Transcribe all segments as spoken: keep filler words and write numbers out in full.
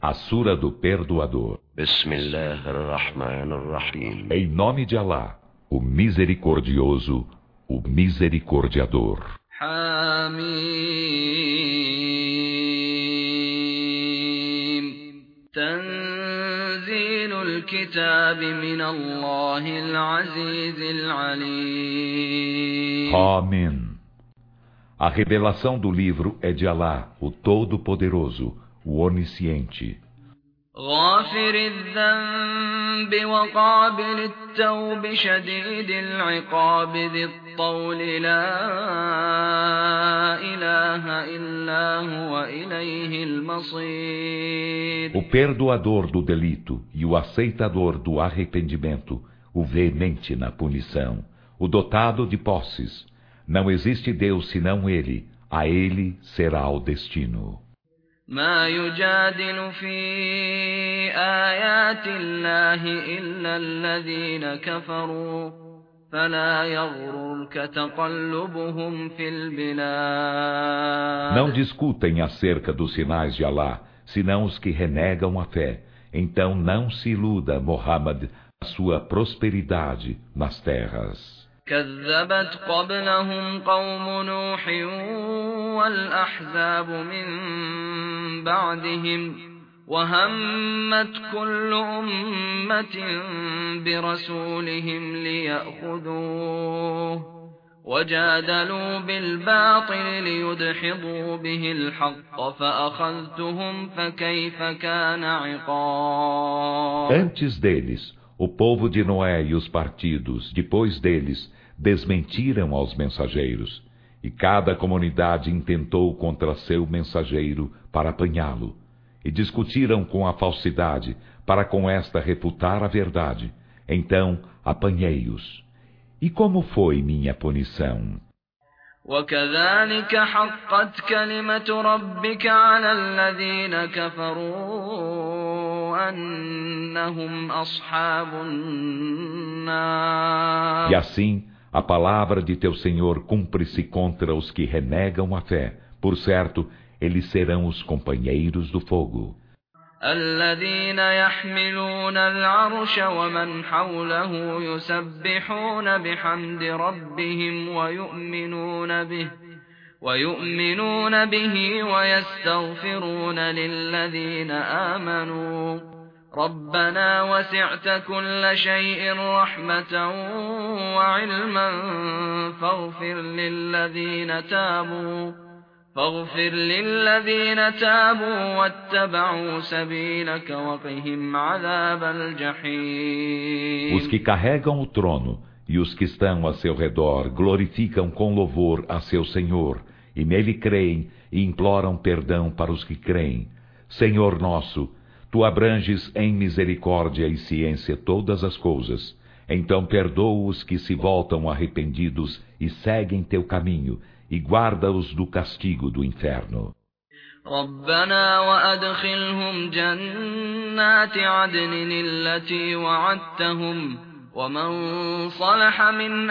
A Sura do Perdoador. Bismillah ar-Rahman ar-Rahim. Em nome de Alá, o Misericordioso, o Misericordiador. Hamim. Tanzilul Kitab min Allahil Azizil Alim. Hamim. A revelação do livro é de Alá, o Todo-Poderoso, o Onisciente. غافر الذنب وقابل التوب شديد العقاب ذي الطول لا إله إلا هو إليه المصير. O perdoador do delito e o aceitador do arrependimento, o veemente na punição, o dotado de posses. Não existe Deus senão Ele, a Ele será o destino. ما يجادل في آيات الله إلا الذين كفروا فلا يغررك تقلبهم في البلاد. Não discutem acerca dos sinais de Alá, senão os que renegam a fé. Então não se iluda, Muhammad, a sua prosperidade nas terras. كذبت قبلهم قوم نوح والأحزاب من بعدهم وهمت كل أمة برسولهم ليأخذوه وجادلوا بالباطل ليدحضوا به الحق فأخذتهم فكيف كان عقاب. Antes deles, o povo de Noé e os partidos, depois deles, desmentiram aos mensageiros, e cada comunidade intentou contra seu mensageiro para apanhá-lo, e discutiram com a falsidade, para com esta refutar a verdade. Então apanhei-os. E como foi minha punição? وكذلك حقت كلمة ربك على الذين كفروا أنهم أصحاب النار. E assim, a palavra de teu Senhor cumpre-se contra os que renegam a fé. Por certo, eles serão os companheiros do fogo. الذين يحملون العرش ومن حوله يسبحون بحمد ربهم ويؤمنون به ويؤمنون به ويستغفرون للذين آمنوا ربنا وسعت كل شيء رحمة وعلما فاغفر للذين تابوا فاغفر للذين تابوا واتبعوا سبيلك وقهم عذاب الجحيم. Os que carregam o trono e os que estão a seu redor glorificam com louvor a seu Senhor, e nele creem e imploram perdão para os que creem. Senhor nosso, tu abranges em misericórdia e ciência todas as coisas. Então perdoa os que se voltam arrependidos e seguem teu caminho, e guarda-os do castigo do inferno. ربنا وأدخلهم جنات عدن التي وعدتهم ومن صلح من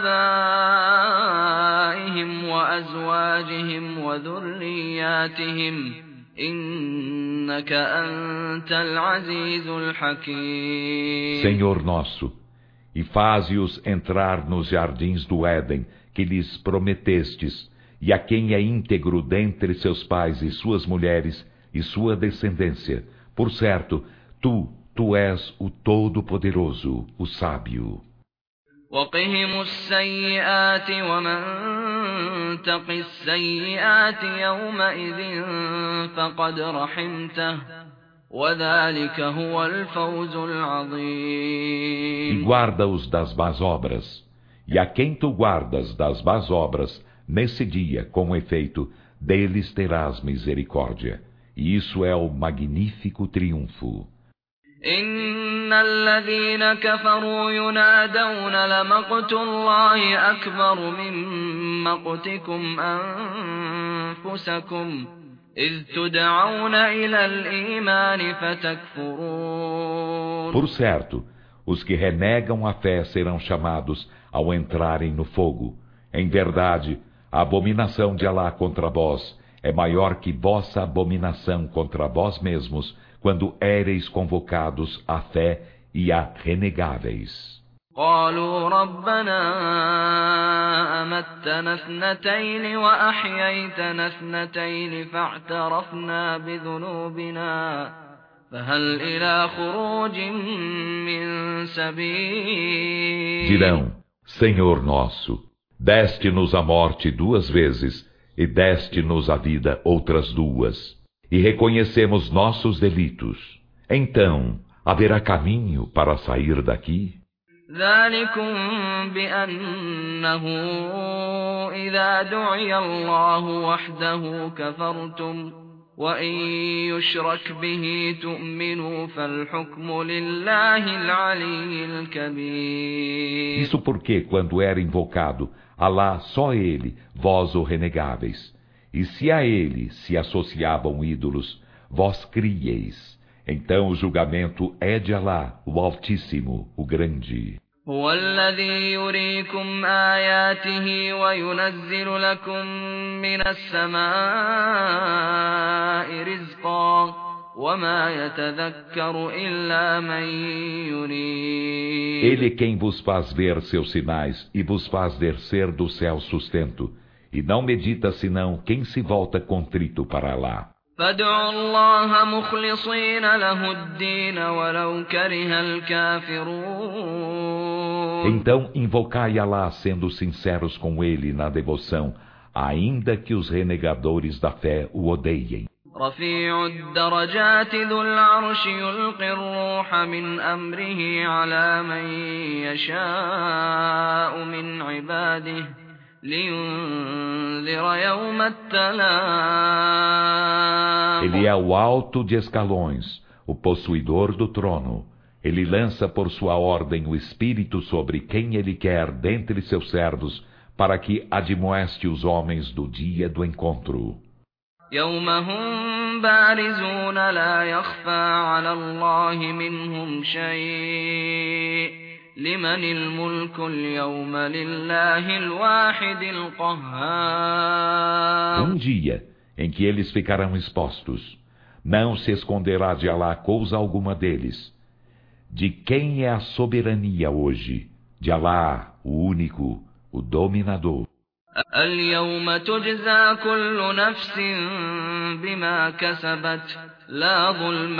آبائهم وأزواجهم وذرياتهم إنك أنت العزيز الحكيم. Senhor nosso, e faze-os entrar nos jardins do Éden que lhes prometestes, e a quem é íntegro dentre seus pais e suas mulheres e sua descendência. Por certo, tu, tu és o Todo-Poderoso, o Sábio. وقهم السيئات ومن تق السيئات يومئذ فقد رحمته وذلك هو الفوز العظيم. E guarda-os das más obras. E a quem tu guardas das más obras, nesse dia, com efeito, deles terás misericórdia. E isso é o magnífico triunfo. إن الذين كفروا ينادون لمقت الله أكبر من مقتكم أنفسكم إذ تدعون إلى الإيمان فتكفرون. Por certo, os que renegam a fé serão chamados ao entrarem no fogo. Em verdade, a abominação de Alá contra vós é maior que vossa abominação contra vós mesmos, quando éreis convocados à fé e a renegáveis. قالوا ربنا أمتنا اثنتين وأحييتنا اثنتين فاعترفنا بذنوبنا فهل إلى خروج من سبيل. Dirão, Senhor nosso, deste-nos a morte duas vezes e deste-nos a vida outras duas, e reconhecemos nossos delitos. Então, haverá caminho para sair daqui? ذلكم بأنه إذا دعي الله وحده كفرتم وإن يشرك به تؤمنوا فالحكم لله العلي الكبير. Isso porque, quando era invocado Alá, só Ele, vós o renegáveis, e se a Ele se associavam ídolos, vós crieis. Então o julgamento é de Alá, o Altíssimo, o Grande. هو الذي يريكم آياته وينزل لكم من السماء رزقا وما يتذكر إلا من يريد. Ele quem vos faz ver seus sinais e vos faz descer do céu sustento, e não medita senão quem se volta contrito para Alá. فادعوا الله مخلصين له الدين ولو كره الكافرون. Então invocai Alá sendo sinceros com Ele na devoção, ainda que os renegadores da fé o odeiem. رفيع الدرجات ذو العرش يلقي الروح من أمره على من يشاء من عباده لينذر يوم التلاق. Ele é o alto de escalões, o possuidor do trono. Ele lança por sua ordem o Espírito sobre quem Ele quer dentre seus servos, para que admoeste os homens do dia do encontro. يوم هم بارزون لا يخفى على الله منهم شيء لمن الملك اليوم لله الواحد القهار. Um dia em que eles ficarão expostos, não se esconderá de Alá coisa alguma deles. De quem é a soberania hoje? De Alá, o único, o dominador. اليوم تجزى كل نفس بما كسبت لا ظلم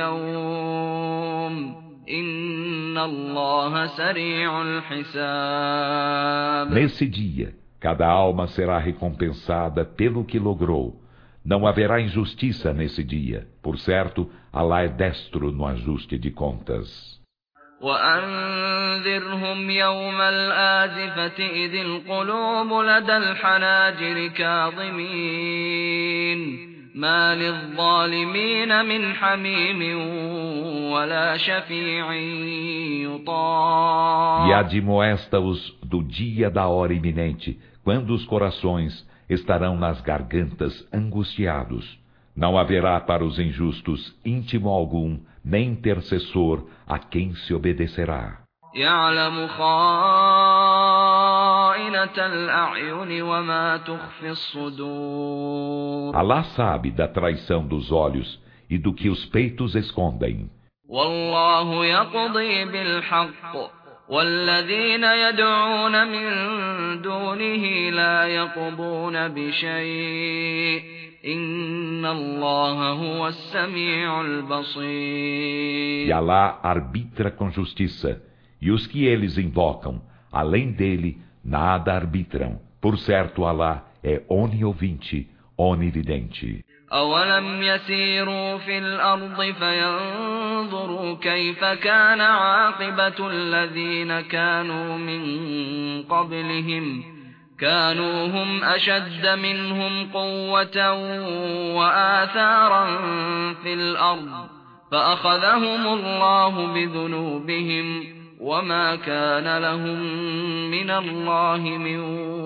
اليوم إن الله سريع الحساب. Nesse dia, cada alma será recompensada pelo que logrou. Não haverá injustiça nesse dia. Por certo, Alá é destro no ajuste de contas. وأنذرهم يوم الآزفة إذ القلوب لدى الحناجر كاظمين ما للظالمين من حميم ولا شفيع يطاع. E admoesta-os do dia da hora iminente, quando os corações estarão nas gargantas angustiados. Não haverá para os injustos íntimo algum, nem intercessor a quem se obedecerá. يعلم خائنة الأعين وما تخفي الصدور. Alá sabe da traição dos olhos e do que os peitos escondem. والله يقضي بالحق والذين يدعون من دونه لا يقضون بشيء إن الله هو السميع البصير. E Alá arbitra com justiça, e os que eles invocam, além dele, nada arbitram. Por certo, Alá é oniovinte, onividente. أولم يسيروا في الأرض فينظروا كيف كان عاقبة الذين كانوا من قبلهم كانوا هم أشد منهم قوة وآثارا في الأرض فأخذهم الله بذنوبهم وما كان لهم من الله من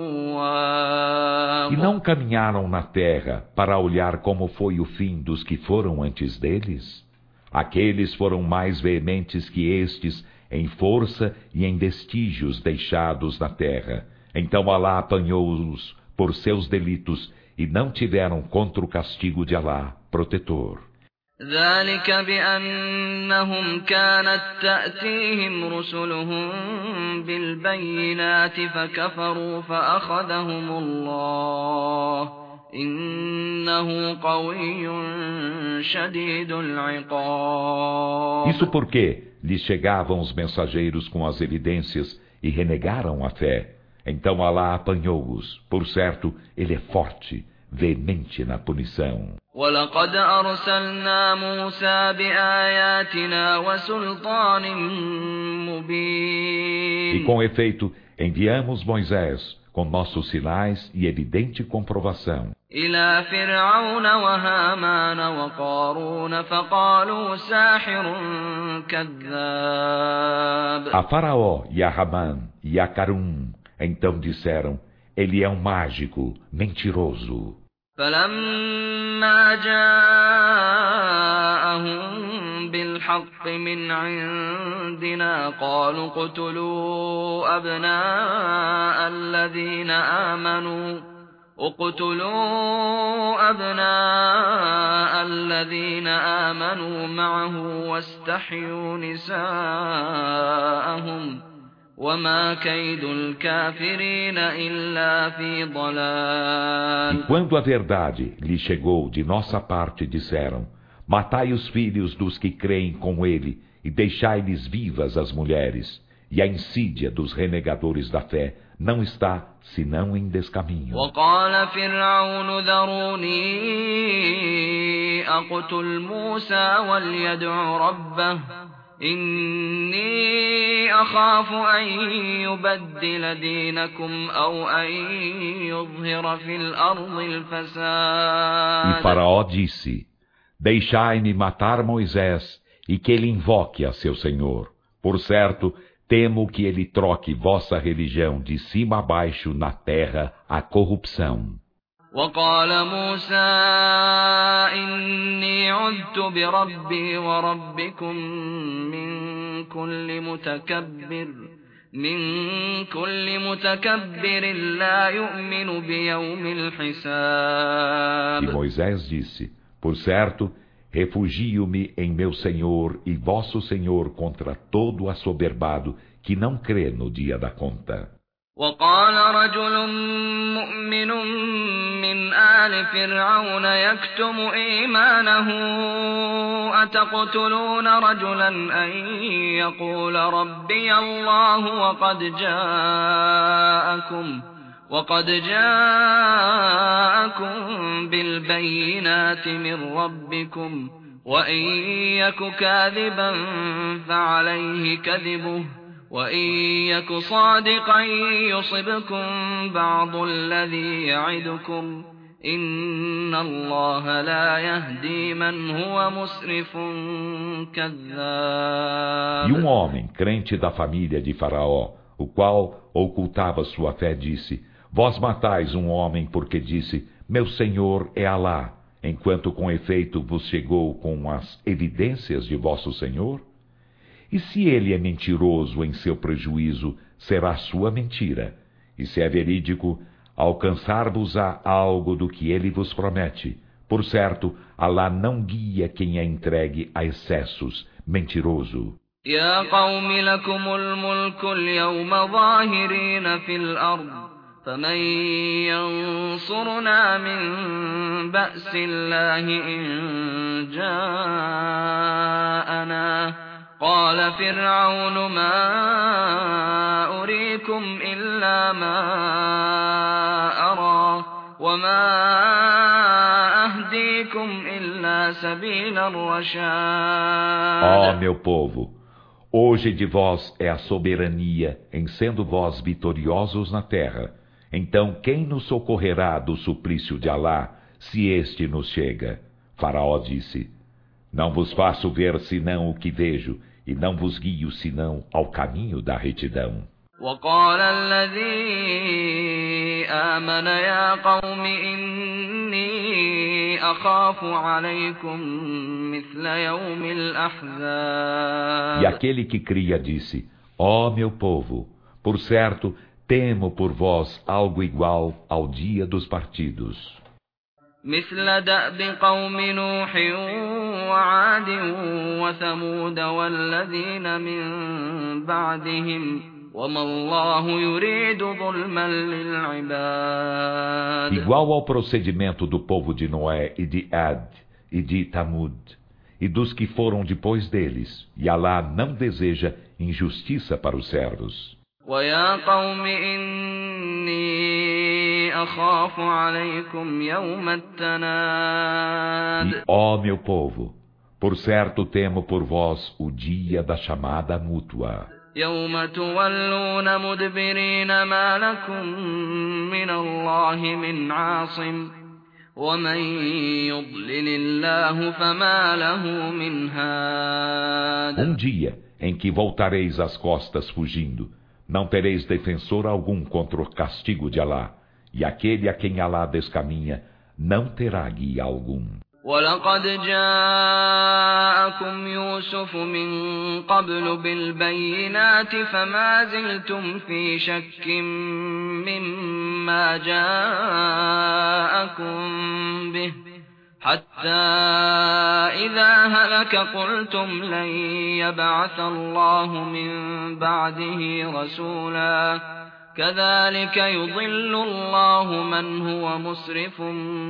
واق. E não caminharam na terra para olhar como foi o fim dos que foram antes deles? Aqueles foram mais veementes que estes em força e em vestígios deixados na terra. Então Alá apanhou-os por seus delitos e não tiveram contra o castigo de Alá, protetor. ذلك بأنهم كانت تأتيهم رسلهم بالبينات فكفروا فأخذهم الله إنه قوي شديد العقاب. Isso porque lhes chegavam os mensageiros com as evidências e renegaram a fé. Então Alá apanhou-os. Por certo, ele é forte, veemente na punição. وَلَقَدْ أَرْسَلْنَا مُوسَى بِآيَاتِنَا وَسُلْطَانٍ مُبِينٍ. E com efeito, enviamos Moisés com nossos sinais e evidente comprovação إِلَى فِرْعَوْنَ وَهَامَانَ وَقَارُونَ فَقَالُوا سَاحِرٌ كَذَّابٌ. a Faraó e a Ramã e a Carum. Então disseram, ele é um mágico, mentiroso. فَلَمَّا جَاءَهُم بِالْحَقِّ مِنْ عِندِنَا قَالُوا اقْتُلُوا أَبْنَاءَ الَّذِينَ آمَنُوا اقْتُلُوا أَبْنَاءَ الَّذِينَ آمَنُوا مَعَهُ وَاسْتَحْيُوا نِسَاءَهُمْ وَمَا كَيْدُ الْكَافِرِينَ إِلَّا فِي ضَلَالٍ. E quando a verdade lhe chegou de nossa parte, disseram, matai os filhos dos que creem com ele e deixai-lhes vivas as mulheres. E a insídia dos renegadores da fé não está senão em descaminho. وَقَالَ فِرْعَوْنُ ذَرُونِي أَقْتُلْ مُوسَى وَلْيَدْعُ رَبَّهُ إِنِّي أَخَافُ أَن يُبَدِّلَ دِينَكُمْ أَوْ أَن يُظْهِرَ فِي الْأَرْضِ الْفَسَادَ. E Faraó disse, deixai-me matar Moisés e que ele invoque a seu Senhor. Por certo, temo que ele troque vossa religião de cima a baixo na terra a corrupção. وقال موسى إني عذت بربي وربكم من كل متكبر من كل متكبر لا يؤمن بيوم الحساب. E Moisés disse, por certo, refugio-me em meu Senhor e vosso Senhor contra todo assoberbado que não crê no dia da conta. وقال رجل مؤمن من آل فرعون يكتم إيمانه أتقتلون رجلا أن يقول ربي الله وقد جاءكم وقد جاءكم بالبينات من ربكم وإن يك كاذبا فعليه كذبه وَإِن يَكُ صَادِقًا يُصِبْكُم بَعْضُ الَّذِي يَعِدُكُمْ إِنَّ اللَّهَ لَا يَهْدِي مَنْ هُوَ مُسْرِفٌ كَذَّابٌ. E um homem, crente da família de Faraó, o qual ocultava sua fé, disse, vós matais um homem porque disse, meu Senhor é Alá, enquanto com efeito vos chegou com as evidências de vosso Senhor? E se ele é mentiroso em seu prejuízo, será sua mentira. E se é verídico, alcançar-vos-á algo do que ele vos promete. Por certo, Alá não guia quem é entregue a excessos, mentiroso. يا قوم لكم الملك اليوم ظاهرين في الأرض فمن ينصرنا من بأس الله إن جاءنا قال فرعون ما أريكم إلا ما أرى وما أهديكم إلا سبيل الرشاد. Ó meu povo, hoje de vós é a soberania em sendo vós vitoriosos na terra. Então quem nos socorrerá do suplício de Alá, se este nos chega? Faraó disse, não vos faço ver senão o que vejo, e não vos guio senão ao caminho da retidão. وقال الذي آمن يا قوم إني أخاف عليكم مثل يوم الأحزاب. E aquele que cria disse, ó meu povo, por certo, temo por vós algo igual ao dia dos partidos. مثل دأب قوم نوح وعاد وثمود والذين من بعدهم وما الله يريد ظلما للعباد. Igual ao procedimento do povo de Noé e de Ad e de Tamud e dos que foram depois deles, e Alá não deseja injustiça para os servos. ويا قوم إني أخاف عليكم يوم التناد. E, ó meu povo, por certo temo por vós o dia da chamada mútua. يوم تولون مدبرين ما لكم من الله من عاصم ومن يضلل الله فما له من هاد. Um dia em que voltareis as costas fugindo, não tereis defensor algum contra o castigo de Alá, e aquele a quem Alá descaminha não terá guia algum. ولقد جاءكم يوسف من قبل بالبينات فما زلتم في شك مما جاءكم به حتى إذا هلك قلتم لن يبعث الله من بعده رسولا كذلك يضل الله من هو مسرف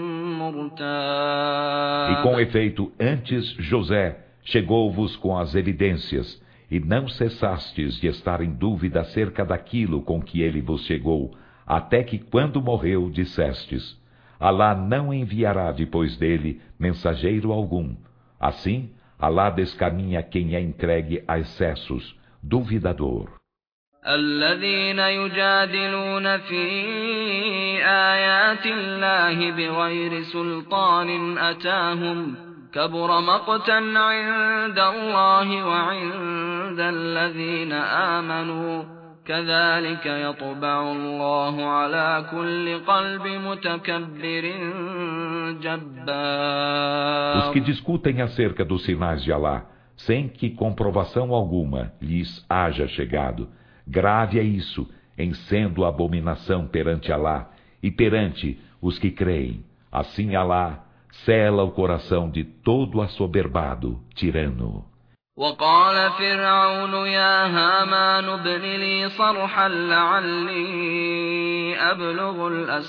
مرتاب. E com efeito, antes José chegou-vos com as evidências, e não cessastes de estar em dúvida acerca daquilo com que ele vos chegou, até que quando morreu dissestes: Alá não enviará depois dele mensageiro algum. Assim, Alá descaminha quem é entregue a excessos, duvidador. الذين يجادلون في آيات الله بغير سلطان أتاهم كبر مقتا عند الله وعند الذين آمنوا كذلك يطبع الله على كل قلب متكبر جبار. Os que discutem acerca dos sinais de Alá, sem que comprovação alguma lhes haja chegado, grave é isso, em sendo abominação perante Alá e perante os que creem. Assim Alá sela o coração de todo assoberbado tirano. وقال فرعون يا هامان ابن لي صرحا لعلي أبلغ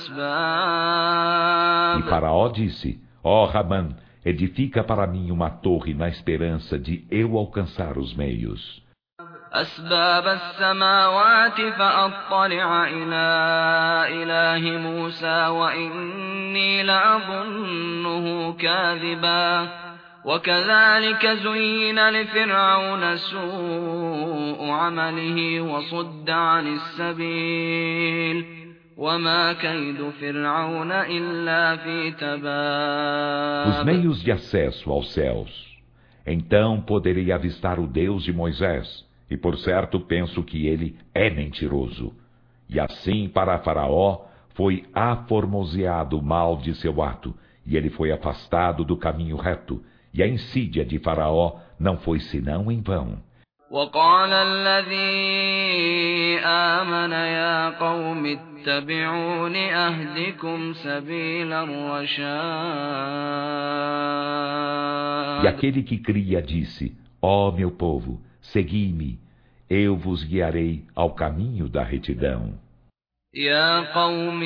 الأسباب. E Faraó disse: Ó Ramã, edifica para mim uma torre na esperança de eu alcançar os meios. أسباب السماوات فأطلع إلى إله موسى وإني لأظنه كاذبا وكذلك زين لفرعون سوء عمله وصد عن السبيل وما كيد فرعون إلا في تباب. Os meios de acesso aos céus. Então poderei avistar o Deus de Moisés, e por certo penso que ele é mentiroso. E assim para Faraó foi aformoseado o mal de seu ato, e ele foi afastado do caminho reto, e a insídia de Faraó não foi senão em vão. وقال الذي آمن يا قوم اتبعون أهدكم سبيل الرشاد. E aquele que cria disse: Ó meu povo, segui-me, eu vos guiarei ao caminho da retidão. يا قوم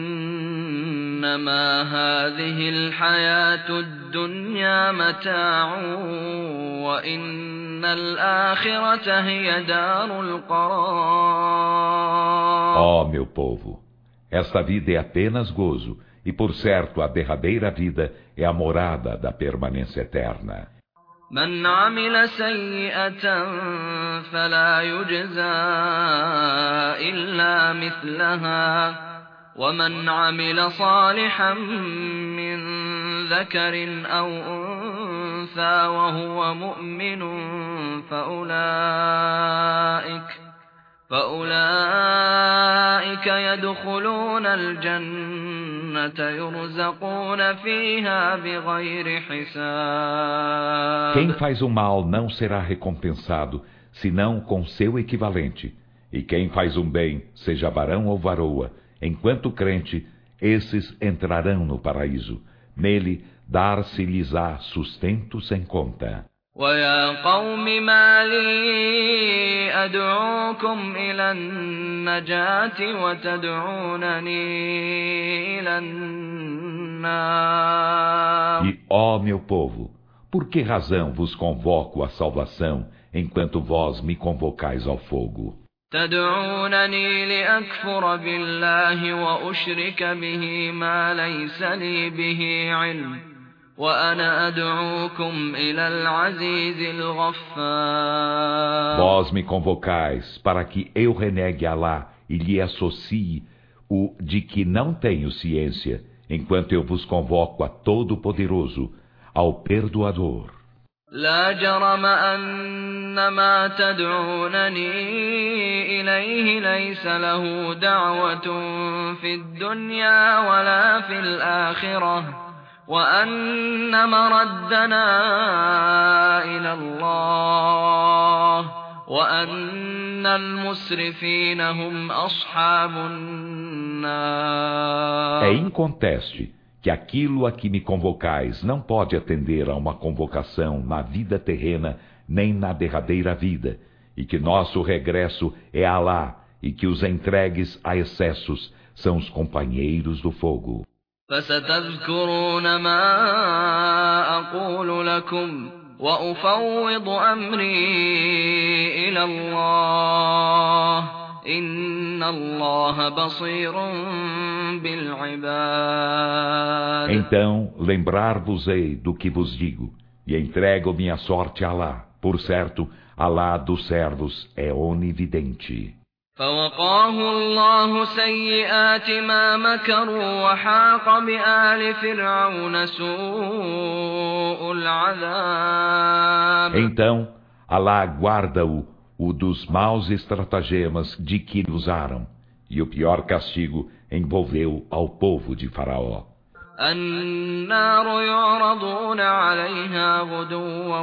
إنما هذه الحياة الدنيا متاع وإن الآخرة هي دار القرار. Ó meu povo, esta vida é apenas gozo, e por certo a derradeira vida é a morada da permanência eterna. من عمل سيئة فلا يجزى إلا مثلها ومن عمل صالحا من ذكر أو أنثى وهو مؤمن فأولئك فأولئك يدخلون الجنة يرزقون فيها بغير حساب. Quem faz o mal não será recompensado, senão com seu equivalente. E quem faz um bem, seja varão ou varoa, enquanto crente, esses entrarão no paraíso, Nele dar-se-lhes-á sustento sem conta. وَيَا قَوْمِ مَا لِي أَدْعُوكُمْ إِلَى النَّجَاةِ وَتَدْعُونَنِي إِلَى النَّارِ. E, ó meu povo, por que razão vos convoco à salvação, enquanto vós me convocais ao fogo? تدعونني لأكفر بالله وأشرك به ما ليس لي به علم وأنا أدعوكم إلى العزيز الغفار. Vós me convocais para que eu renegue Alá e lhe associe o de que não tenho ciência, enquanto eu vos convoco a Todo-Poderoso, ao Perdoador. لا جرم أن ما تدعونني إليه ليس له دعوة في الدنيا ولا في الآخرة وأن مردنا إلى الله وأن المسرفين هم أصحاب النار. É inconteste que aquilo a que me convocais não pode atender a uma convocação na vida terrena nem na derradeira vida, e que nosso regresso é a Alá, e que os entregues a excessos são os companheiros do fogo. فستذكرون ما أقول لكم وأفوض أمري إلى الله إن الله بصير بالعباد. Então lembrar-vos-ei do que vos digo, e entrego minha sorte a Alá. Por certo, Alá dos servos é onividente. فوقاه الله سيئات ما مكروا وحاق بآل فرعون سوء العذاب. Então, Alá guarda-o o dos maus estratagemas de que usaram, e o pior castigo envolveu ao povo de Faraó. النار يعرضون عليها غدوا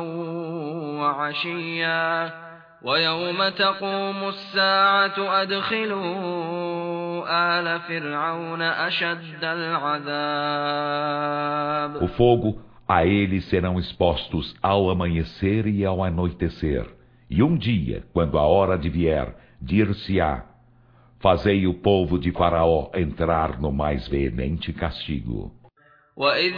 وعشيا ويوم تقوم الساعة أدخلوا آل فرعون أشد العذاب. O fogo, a eles serão expostos ao amanhecer e ao anoitecer. E um dia, quando a hora de vier, dir-se-á: fazei o povo de Faraó entrar no mais veemente castigo. وَإِذْ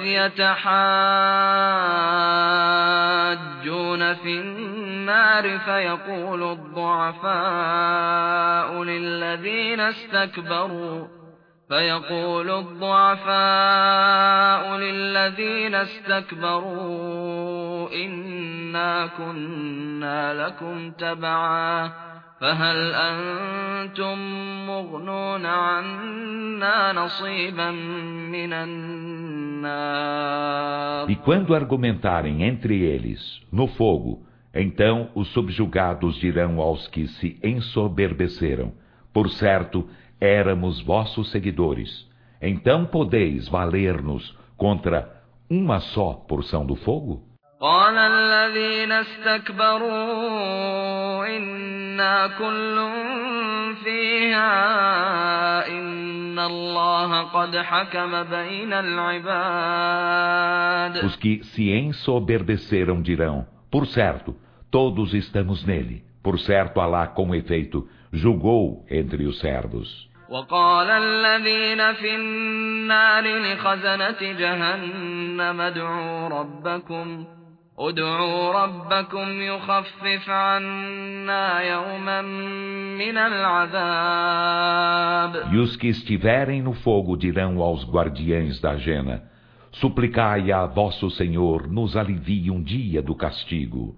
يَتَحَاجُّونَ فِي النَّارِ فَيَقُولُ الضُّعَفَاءُ لِلَّذِينَ اسْتَكْبَرُوا فَيَقُولُ الضُّعَفَاءُ لِلَّذِينَ اسْتَكْبَرُوا إِنَّا كُنَّا لَكُمْ تَبَعًا فهل أنتم مغنون عنا نصيبا من النار. E quando argumentarem entre eles no fogo, então os subjugados dirão aos que se ensoberbeceram: por certo, éramos vossos seguidores. Então podeis valer-nos contra uma só porção do fogo? قال الذين استكبروا إنا كل فيها إن الله قد حكم بين العباد. Os que se ensoberbeceram dirão: por certo, todos estamos nele. Por certo, Alá, com efeito, julgou entre os servos. وقال الذين في النار لخزنة جهنم ادعوا ربكم ادعوا ربكم يخفف عنا يوما من العذاب. E os que estiverem no fogo dirão aos guardiães da jena: suplicai a vosso Senhor nos alivie um dia do castigo.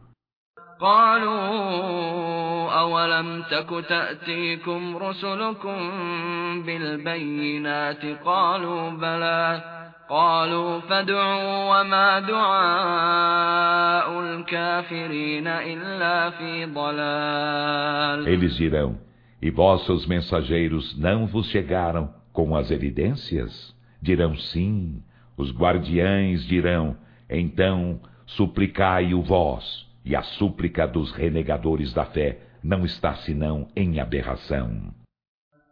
قالوا أولم تك تأتيكم رسلكم بالبينات قالوا بلى قالوا فادعوا وما دعاء الكافرين إلا في ضلال. Eles dirão: e vossos mensageiros não vos chegaram com as evidências? Dirão: sim. Os guardiães dirão: então suplicai-o vós. E a súplica dos renegadores da fé não está senão em aberração.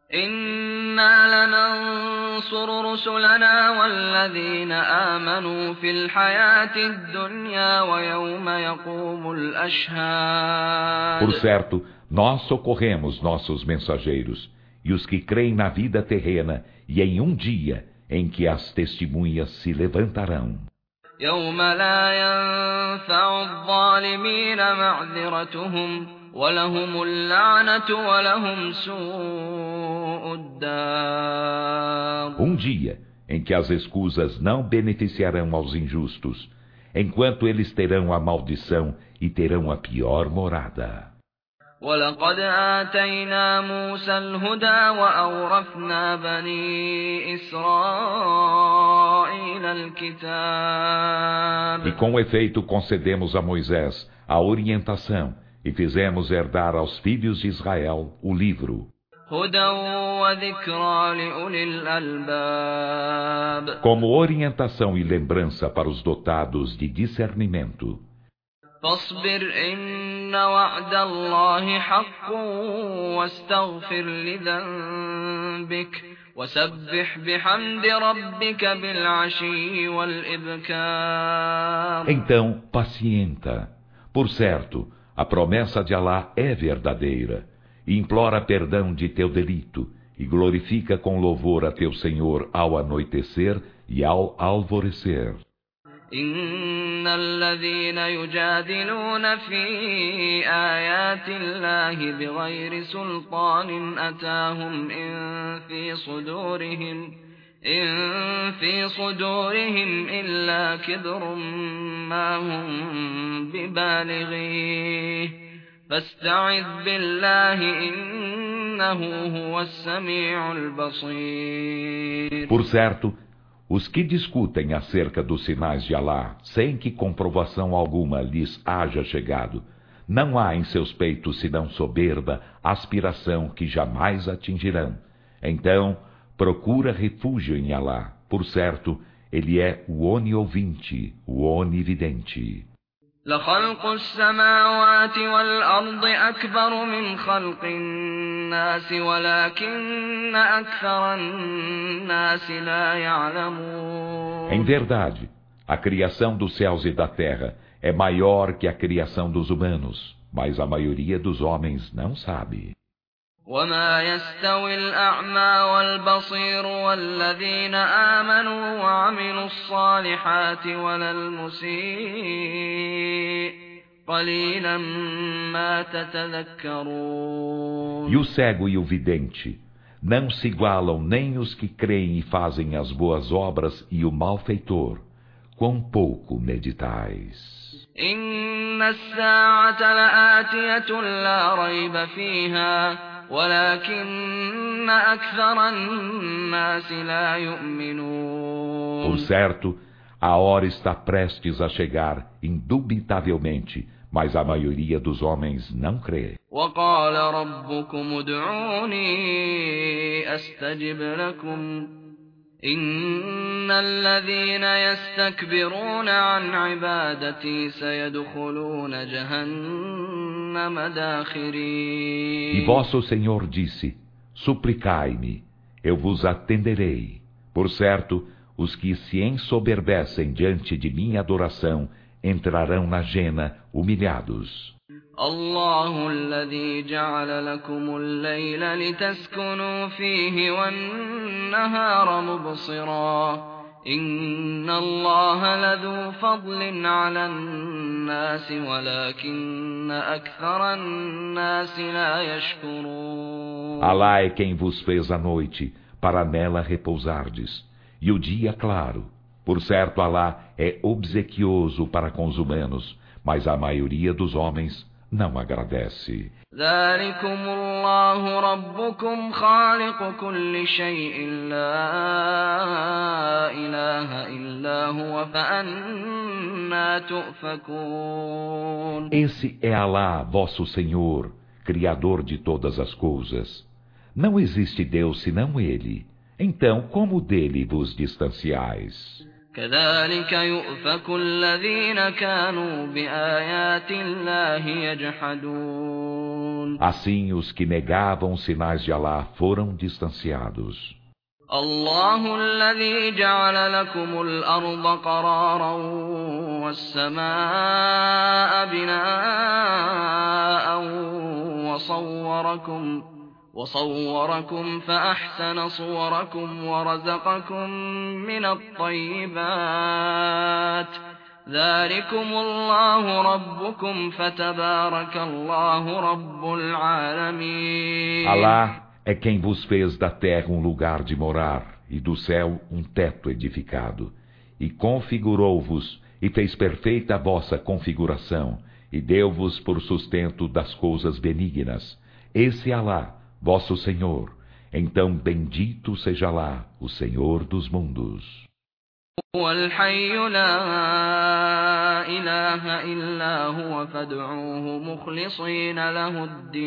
إنا لننصر رسلنا والذين آمنوا في الحياة الدنيا ويوم يقوم الأشهاد. Por certo, nós socorremos nossos mensageiros e os que creem na vida terrena e em um dia em que as testemunhas se levantarão. يوم لا ينفع الظالمين معذرتهم ولهم اللعنة ولهم سوء الدار. Um dia em que as escusas não beneficiarão aos injustos, enquanto eles terão a maldição e terão a pior morada. وَلَقَدْ آتَيْنَا مُوسَى الْهُدَى وَأَوْرَثْنَا بَنِي إِسْرَائِيلَ الْكِتَابَ. E com efeito concedemos a Moisés a orientação e fizemos herdar aos filhos de Israel o livro. هُدًى وَذِكْرَى لِأُولِي الْأَلْبَابِ. Como orientação e lembrança para os dotados de discernimento. فاصبر إن وعد الله حق واستغفر لذنبك وسبح بحمد ربك بالعشي والإبكار. Então, pacienta. Por certo, a promessa de Alá é verdadeira. E implora perdão de teu delito e glorifica com louvor a teu Senhor ao anoitecer e ao alvorecer. إن الذين يجادلون في آيات الله بغير سلطان أتاهم إن في صدورهم إن في صدورهم إلا كبر ما هم ببالغيه فاستعذ بالله إنه هو السميع البصير. Por certo, os que discutem acerca dos sinais de Alá, sem que comprovação alguma lhes haja chegado, não há em seus peitos senão soberba, aspiração que jamais atingirão. Então, procura refúgio em Alá. Por certo, ele é o oniovinte, o onividente. لخلق السماوات والأرض أكبر من خلق الناس ولكن أكثر الناس لا يعلمون. Em verdade, a criação dos céus e da terra é maior que a criação dos humanos, mas a maioria dos homens não sabe. وما يستوي الأعمى والبصير والذين آمنوا وعملوا الصالحات ولا المسيء قليلا ما تتذكرون. E o cego e o vidente não se igualam nem os que creem e fazem as boas obras e o malfeitor. Quão pouco meditais. إن الساعة لآتية لا ريب فيها ولكن أكثر الناس لا يؤمنون. Por certo, a hora está prestes a chegar, indubitavelmente, mas a maioria dos homens não crê. وقال ربكم ادعوني أستجب لكم إن الذين يستكبرون عن عبادتي سيدخلون جهنم داخرين. E vosso Senhor disse, suplicai-me, eu vos atenderei. Por certo, os que se ensoberbecem diante de minha adoração entrarão na jena humilhados. الله الذي جعل لكم الليل لتسكنوا فيه والنهار مبصرا إن الله لذو فضل على الناس ولكن أكثر الناس لا يشكرون. Alá é quem vos fez a noite para nela repousardes e o dia claro. Por certo, Alá é obsequioso para com os humanos, mas a maioria dos homens não agradece. ذلكم الله ربكم خالق كل شيء لا إله إلا هو فأنى تؤفكون. Esse é Alá, vosso Senhor, Criador de todas as coisas. Não existe Deus senão Ele. Então, como dele vos distanciais? كذلك يؤفك الذين كانوا بآيات الله يجحدون. Assim os que negavam os sinais de Alá foram distanciados. الله الذي جعل لكم الأرض قرارا والسماء بناء وصوركم وصوركم فأحسن صوركم ورزقكم من الطيبات ذلكم الله ربكم فتبارك الله رب العالمين. Alá é quem vos fez da terra um lugar de morar e do céu um teto edificado, e configurou-vos e fez perfeita a vossa configuração, e deu-vos por sustento das coisas benignas. Esse é Alá, vosso Senhor. Então bendito seja Alá, o Senhor dos mundos. هو الحي لا إله إلا هو فادعوه مخلصين له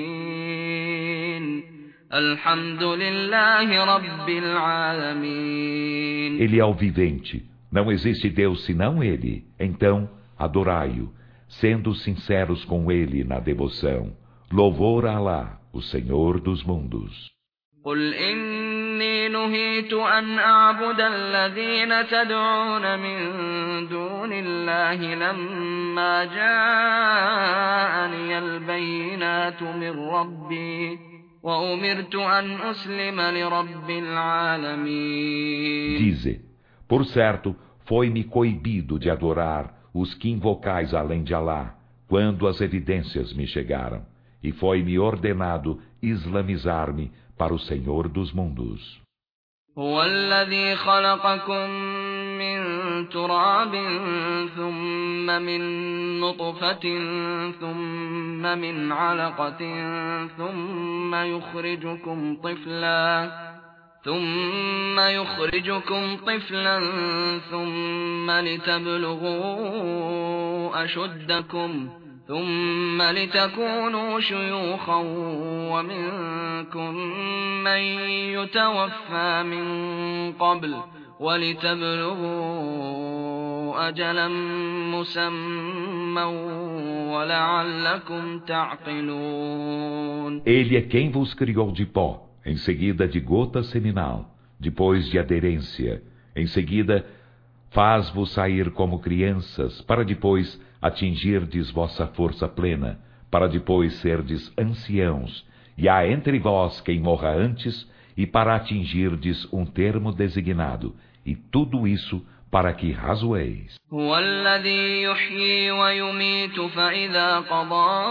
الدين الحمد لله رب العالمين. Ele é o vivente, não existe Deus senão Ele, então adorai-o, sendo sinceros com Ele na devoção. Louvor a Alá, o Senhor dos mundos. قل إني نهيت أن أعبد الذين تدعون من دون الله لما جاءني البينات من ربي وأمرت أن أسلم لرب العالمين. Dize, por certo, foi-me coibido de adorar os que invocais além de Alá, quando as evidências me chegaram, e foi-me ordenado islamizar-me para o Senhor dos mundos. هو الذي خلقكم من تراب ثم من نطفة ثم من علقة ثم يخرجكم طفلا ثم يخرجكم طفلا ثم لتبلغوا أشدكم ثم لتكونوا شيوخا ومنكم من يتوفى من قبل ولتبلغوا أجلا مسمى ولعلكم تعقلون. Ele é quem vos criou de pó, em seguida de gota seminal, depois de aderência, em seguida faz-vos sair como crianças, para depois atingirdes vossa força plena, para depois serdes anciãos, e há entre vós quem morra antes, e para atingirdes um termo designado, e tudo isso para que razoeis. هو الذي يحيي ويميت فإذا قضى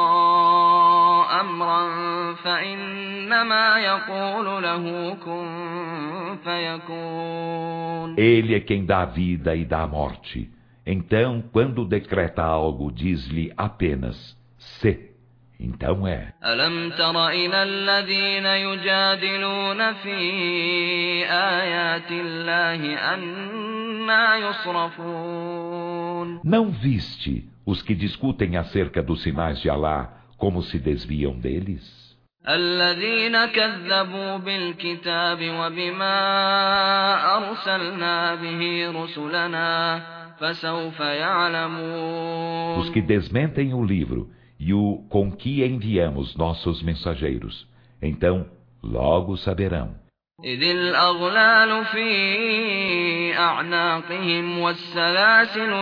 أمرا فإنما يقول له كن فيكون. Ele é quem dá a vida e dá a morte. Então, quando decreta algo, diz-lhe apenas, se. Então é. ألم تر إلى الذين يجادلون في آيات الله أنى يصرفون. Não viste os que discutem acerca dos sinais de Alá, como se desviam deles? الذين كذبوا بالكتاب وبما أرسلنا به رسلنا فسوف يعلمون. Os que desmentem o livro e o com que enviamos nossos mensageiros, então logo saberão. إذ الأغلال في أعناقهم والسلاسل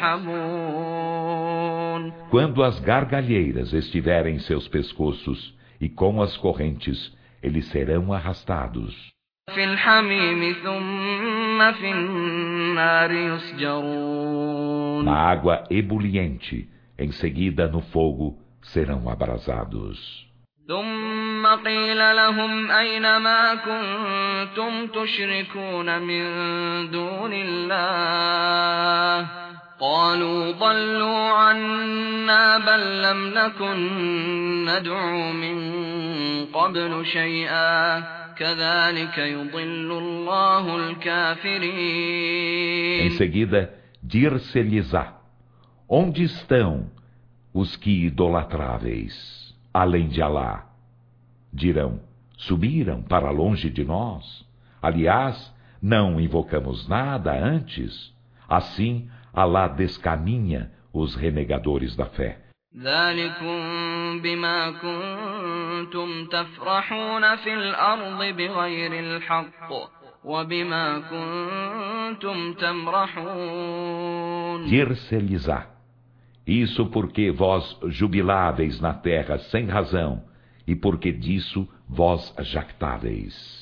يسحبون. Quando as gargalheiras estiverem em seus pescoços e com as correntes, eles serão arrastados. في الحميم ثم في النار يسجرون. Na água ebuliente, em seguida no fogo, serão abrasados. ثم قيل لهم أين ما كنتم تشركون من دون الله قالوا ضلوا عنا بل لم نكن ندعو من قبل شيئا كذلك يضل الله الكافرين. Em seguida, dir-se-lhes-á: onde estão os que idolatráveis, além de Alá? Dirão: subiram para longe de nós. Aliás, não invocamos nada antes. Assim, Alá descaminha os renegadores da fé. ذلكم بما كنتم تفرحون في الأرض بغير الحق وبما كنتم تمرحون. Dir-se-lhes-á: isso porque vós jubiláveis na terra sem razão, e porque disso vós jactáveis.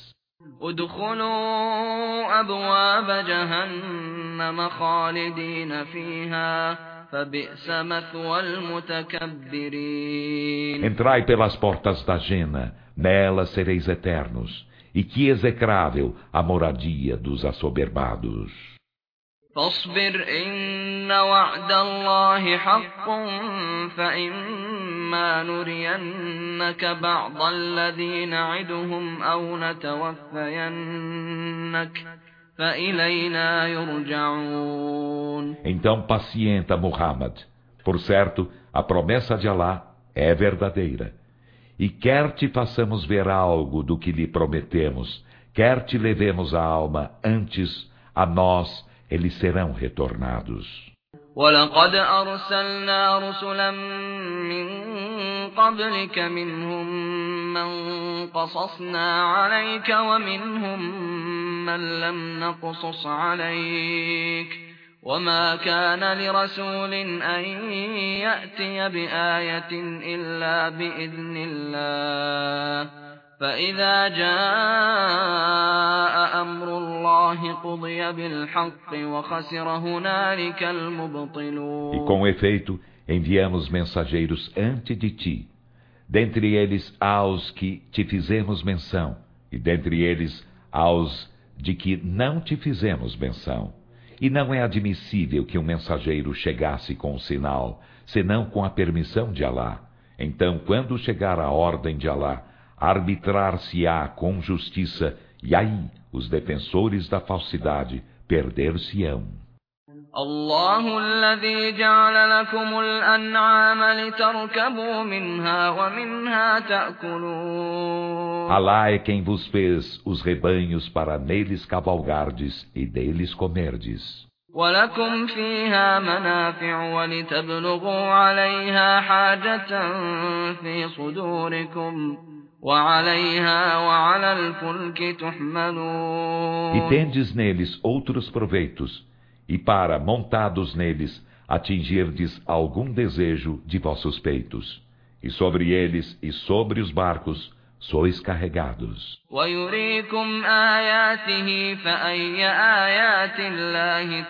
ادخلوا أبواب جهنم خالدين فيها فبئس مثوى المتكبرين. Entrai pelas portas da Jena, nela sereis eternos, e que execrável a moradia dos assoberbados. فاصبر إن وعد الله حق فإما نرينك بعض الذي نعدهم أو نتوفينك فإلينا يرجعون. Então pacienta, Muhammad. Por certo, a promessa de Alá é verdadeira. E quer te façamos ver algo do que lhe prometemos, quer te levemos a alma antes, a nós eles serão retornados. ولقد أرسلنا رسلا من قبلك منهم من قصصنا عليك ومنهم من لم نقصص عليك وما كان لرسول أن يأتي بآية إلا بإذن الله فإذا جاء أمر الله قضي بالحق وخسر هنالك المبطلون. E com efeito, enviamos mensageiros antes de ti. Dentre eles aos que te fizemos menção, e dentre eles aos de que não te fizemos menção. E não é admissível que um mensageiro chegasse com um sinal, senão com a permissão de Alá. Então, quando chegar a ordem de Alá, arbitrar-se-á com justiça, e aí os defensores da falsidade perder-se-ão. الله الذي جعل لكم الأنعام لتركبوا منها ومنها تأكلون. Alá é quem vos fez os rebanhos para neles cavalgardes e deles comerdes. ولكم فيها منافع ولتبلغوا عليها حاجة في صدوركم وعليها وعلى الفلك تحملون. E tendes neles outros proveitos, e para, montados neles, atingirdes algum desejo de vossos peitos. E sobre eles e sobre os barcos sois carregados. ويريكم آياته فأي آيات الله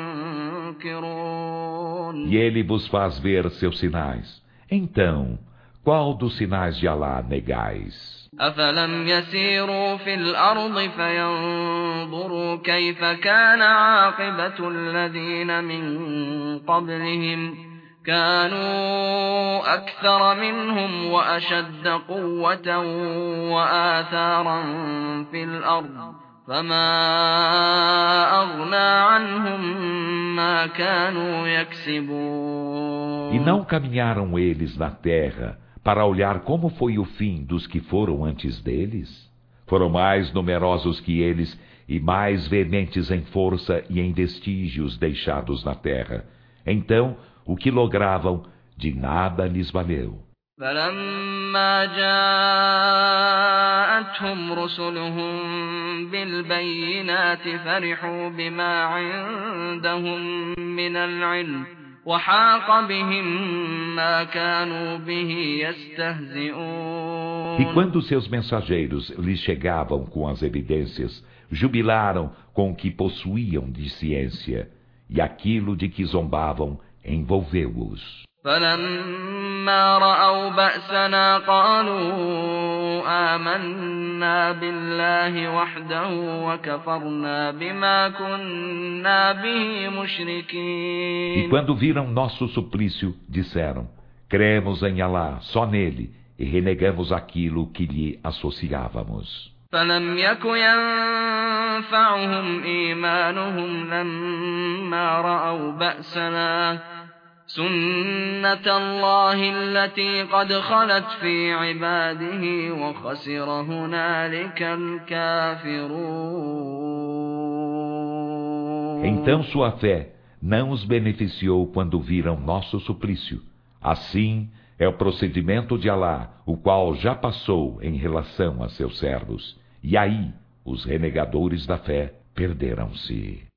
تنكرون. E ele vos faz ver seus sinais. Então, qual dos sinais de Alá negais? أفلم يسيروا في الأرض فينظروا كيف كان عاقبة الذين من قبلهم كانوا أكثر منهم وأشد قوة وآثارا في الأرض فما أغنى عنهم ما كانوا يكسبون. E não caminharam eles na terra para olhar como foi o fim dos que foram antes deles? Foram mais numerosos que eles e mais veementes em força e em vestígios deixados na terra. Então, o que logravam, de nada lhes valeu. فلما جاءتهم رسلهم بالبينات فرحوا بما عندهم من العلم وحاق بهم ما كانوا به يستهزئون. E quando seus mensageiros lhes chegavam com as evidências, jubilaram com o que possuíam de ciência, e aquilo de que zombavam envolveu-os. فلما رأوا بأسنا قالوا آمنا بالله وحده وكفرنا بما كنا به مشركين. E quando viram nosso suplício, disseram: cremos em Alá, só nele, e renegamos aquilo que lhe associávamos. فلم يك ينفعهم إيمانهم لما رأوا بأسنا سنة الله التي قد خلت في عباده وخسر هنالك الكافرون. Então sua fé não os beneficiou quando viram nosso suplício. Assim é o procedimento de Alá, o qual já passou em relação a seus servos. E aí, os renegadores da fé perderam-se.